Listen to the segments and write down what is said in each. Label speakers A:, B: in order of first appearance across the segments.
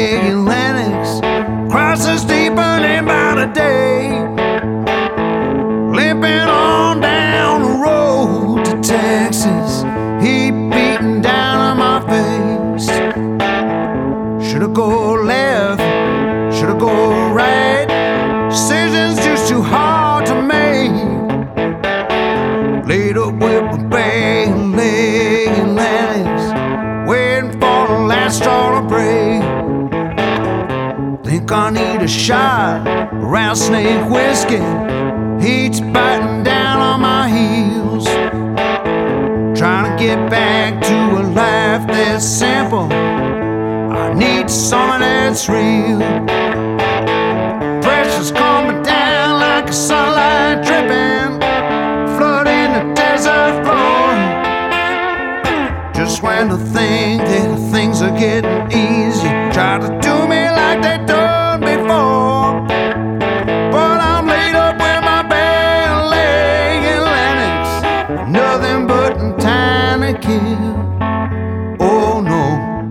A: Lake Lennox crosses deepening by the day, limping on down the road to Texas, heat beating down on my face. Shoulda go left, shoulda go right, decisions just too hard to make. Laid up with my bag and leg and legs, waiting for the last straw to break. Think I need a shot of rattlesnake whiskey, heat's biting down on my heels. Trying to get back to a life that's simple, I need something that's real. Pressure's coming down like a sunlight dripping, flooding the desert floor. Just when I think that things are getting easy, try to do me like they done before. But I'm laid up with my bare leg in Lennox, nothing but time to kill. Oh no.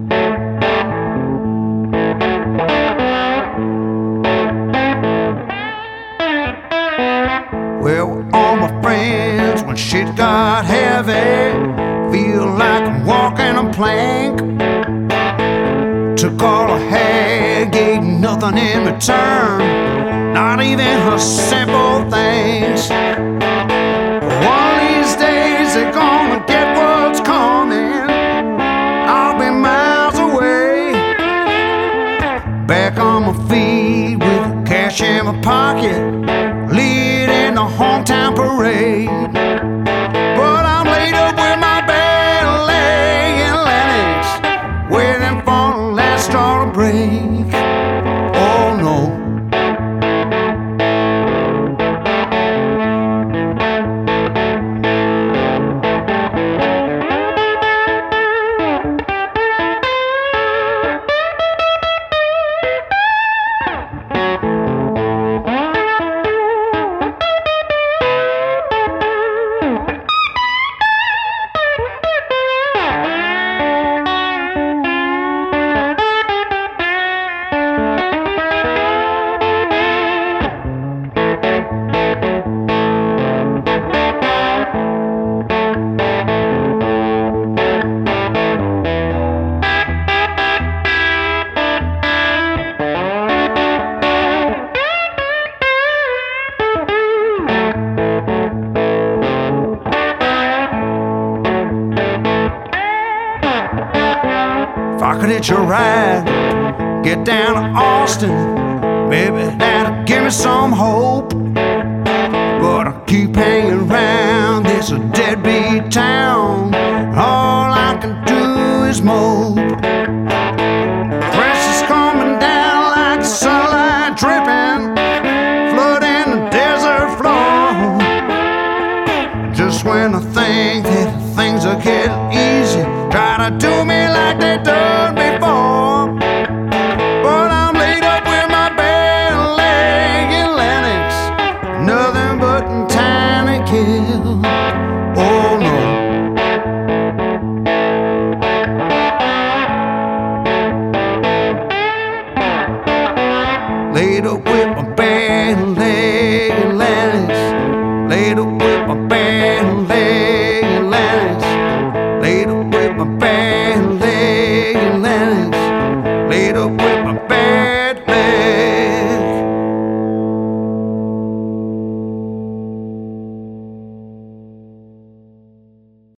A: Where were all my friends when shit got heavy? Feel like I'm walking a plank. Took all I had, gave nothing in return, not even her simple thanks. One of these days they're gonna get what's coming. I'll be miles away, back on my feet with cash in my pocket, leading the hometown parade. But I'm laid up with my bare leg in Lennox, waiting for the last straw to break. Oh no. If I could hitch a ride, get down to Austin, maybe that'd give me some hope. But I keep hanging around this deadbeat town, all I can do is mope. Pressure's coming down like sunlight dripping, flooding the desert floor. Just when I think that things are getting easy, try to do me like they done before. But I'm laid up with my bare leg in Lennox, nothing but time to kill. Oh no. Laid up